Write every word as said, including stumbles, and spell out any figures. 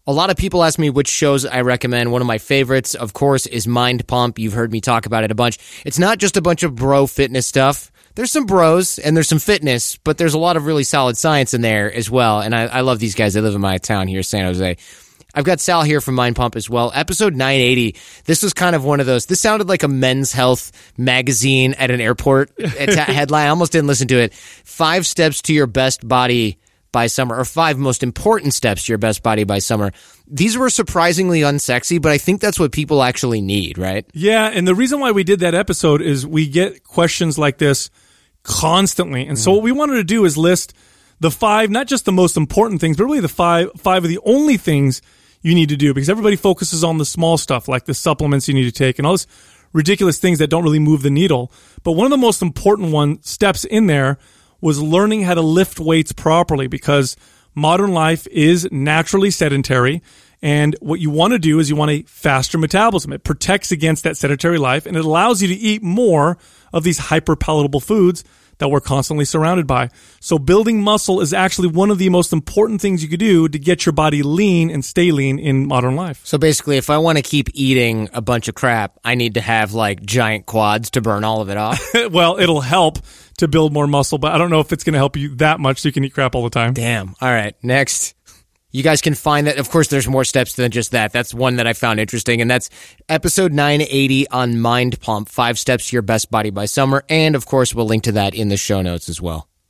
A lot of people ask me which shows I recommend. One of my favorites, of course, is Mind Pump. You've heard me talk about it a bunch. It's not just a bunch of bro fitness stuff. There's some bros and there's some fitness, but there's a lot of really solid science in there as well. And I, I love these guys. They live in my town here, San Jose. I've got Sal here from Mind Pump as well. Episode nine eighty. This was kind of one of those. This sounded like a Men's Health magazine at an airport. It's a headline. I almost didn't listen to it. Five steps to your best body by summer, or five most important steps to your best body by summer. These were surprisingly unsexy, but I think that's what people actually need, right? Yeah, and the reason why we did that episode is we get questions like this constantly. And mm. so what we wanted to do is list the five, not just the most important things, but really the five five of the only things you need to do, because everybody focuses on the small stuff, like the supplements you need to take and all those ridiculous things that don't really move the needle. But one of the most important one steps in there was learning how to lift weights properly, because modern life is naturally sedentary. And what you want to do is you want a faster metabolism. It protects against that sedentary life, and it allows you to eat more of these hyper-palatable foods that we're constantly surrounded by. So building muscle is actually one of the most important things you could do to get your body lean and stay lean in modern life. So basically, if I want to keep eating a bunch of crap, I need to have like giant quads to burn all of it off. Well, it'll help to build more muscle, but I don't know if it's going to help you that much so you can eat crap all the time. Damn. All right. Next. You guys can find that. Of course, there's more steps than just that. That's one that I found interesting, and that's episode nine eighty on Mind Pump, Five Steps to Your Best Body by Summer. And, of course, we'll link to that in the show notes as well.